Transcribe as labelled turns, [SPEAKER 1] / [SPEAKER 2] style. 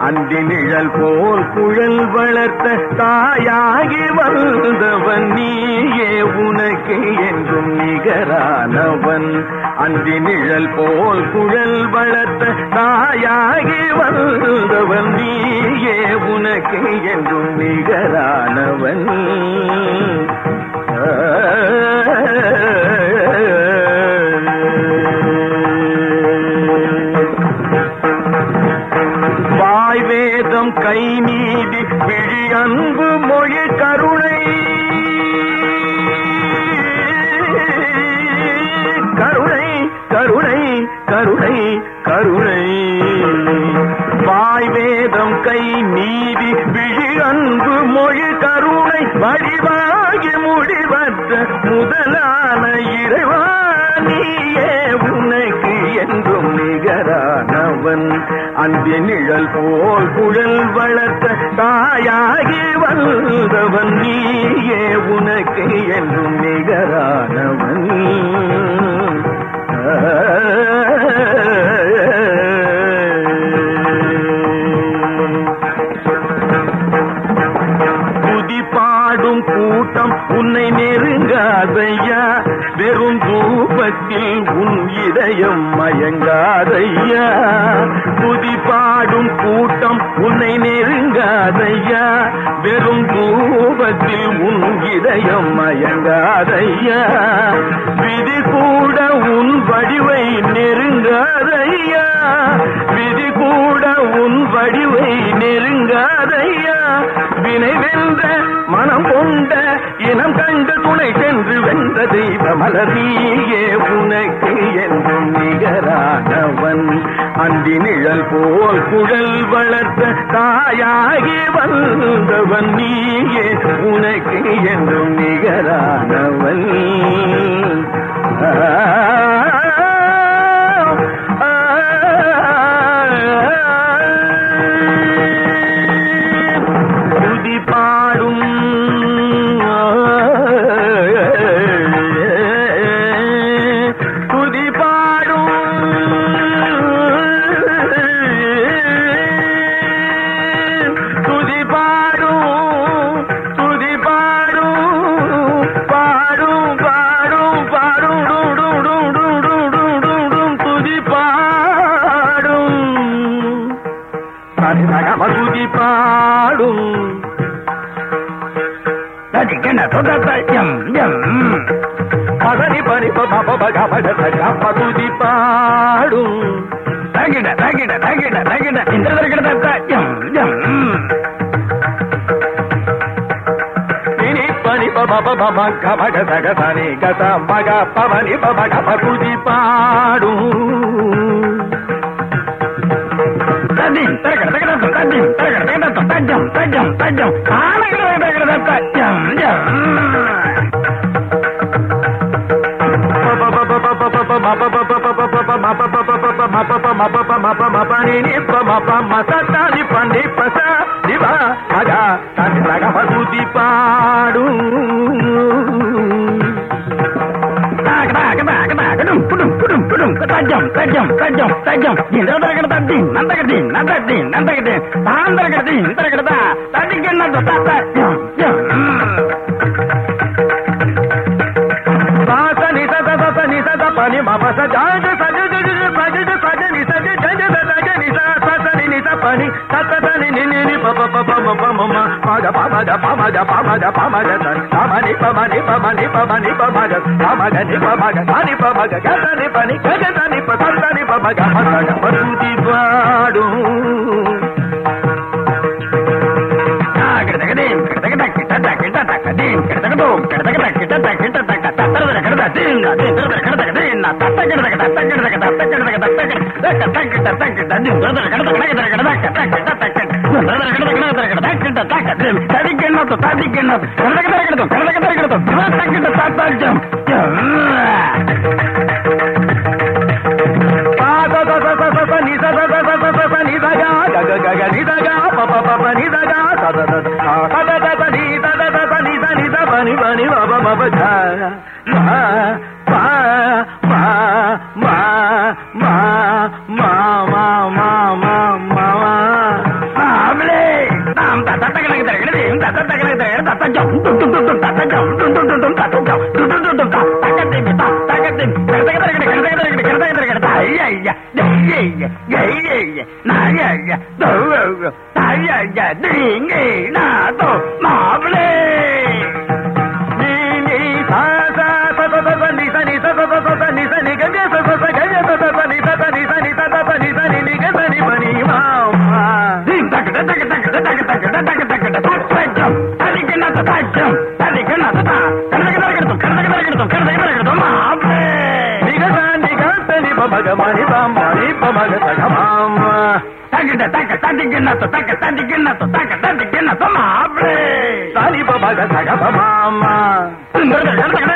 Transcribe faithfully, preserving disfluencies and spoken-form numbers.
[SPEAKER 1] அந்தி நிழல் போல் குழல் வளர்த்த தாயாகி வந்தவன் நீயே உனக்கு என்றும் நிகரானவன். அந்தி நிழல் போல் குழல் வளர்த்த தாயாகி வந்தவன் நீயே உனக்கு என்றும் நிகரானவன். வாய்வேதம் கை நீதி விழி அன்பு மொழி கருணை கருணை கருணை கருணை கருணை. வாய்வேதம் கை நீதி விழி அன்பு மொழி கருணை வடிவாகி முடிவற்ற முதலான இறைவா நீயே உனக்கு என்றும் நிகரானவன். அந்தி நிழல் போல் குழல் வளர்த்த தாயாகி வந்தவன் நீயே உனக்கு என்றும் நிகரானவன். துதி பாடும் கூட்டம் உன்னை நெருங்காதையா, வெறும் தூபத்தில் உன் இதயம் மயங்காதையா. துதி பாடும் கூட்டம் உன்னை நெருங்காதையா, வெறும் தூபத்தில் உன் இதயம் மயங்காதையா. விதி கூட உன் வடிவை நெருங்காதையா, விதி கூட உன் வடிவை நெருங்காதையா. வினை வென்ற மனம் கொண்ட இனம் கண்ட துணை சென்று வென்ற தெய்வ மலரியே உனக்கு என்றும் நிகரானவன். அந்தி நிழல் போல் குழல் வளர்த்த தாயாகி வந்தவன் நீயே உனக்கு என்றும் நிகரானவன். துதி பாடும் துதி பாடும் துதி பாடும் துதி பாடும் பாடும் பாடும் பாடும் துதி பாடும் துதி பாடும் பதனி பனி பதுதி பாடும் தகிட தகிட தகிட தகிட இந்த பனி பப கபக தகதனி கத மக பவனி பப பதுதி பாடும் தஜம் தஜம் தஜம் தஜம் தஜம் துதி பாடும் தஜம் தஜம் தஜம் தஜம் தட்டி நந்தகட்டி நந்தகட்டி நந்தகட்டி தாந்தரகட்டி இந்தரகட்டா தட்டிக்கு என்ன சாசனி சத சசனி சத பனி மபச ஜாஜ சஜ ஜஜ சஜ சஜ நி சஜ ஜஜ சஜ நி சசனி நி சபனி சசனி நி நி பப பப மப மம பக பமஜ பமஜ பமஜ பமஜ சமனி பமனி பமனி பமனி பமஜ பமஜ நி பமஜ சனி பமஜ கசனி பனி கஜனி பசனி பமஜ பமஜ பதுதி பாடும் கடதகதே கடதகத கிட்ட கிட்ட தக்கதே கடதகதோ கடதகத கிட்ட கிட்ட தக்க தத்தர கடத தீங்க தீங்க கடதகதே நா தத்த கடதக தத்த கடதக தத்த கடதக தத்த கடதக தக்க தக்க தக்க தீங்க கடத கடத கடத கடத தக்க தக்க தக்க கடத கடத கடத கடத கிட்ட தக்க தடிக்கென்ன தடிக்கென்ன கடதக கடத கடதக கடத தத்த கிட்ட தத்தாஜம் பாத தத தத நி தத தத தத நி தகா கக கக நி தகா பப பப நி தகா தத தத தத தத நி தத தத நி த நி த பனி பனி பப பப ஜா மா பா மா மா மா மா மா மா மா மா
[SPEAKER 2] கிடத்தோம் கிடத்த கிடத்தோம் மாப்பிளே
[SPEAKER 1] நிகழ நிகழ்த்தனி பமகமணி பாம்பி பமக சகமாம்
[SPEAKER 2] தகிட்ட தக்க தட்டிக்கிண்ணத்தோ தக்க தட்டிக்கிண்ணத்தோ தக்க தட்டிக்கிண்ணத்தோ மாப்பிளே
[SPEAKER 1] தனி பமக சகமாம்